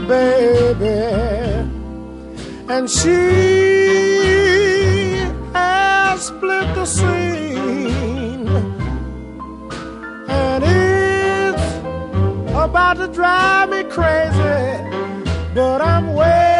baby, and she has split the scene, and it's about to drive me crazy, but I'm waiting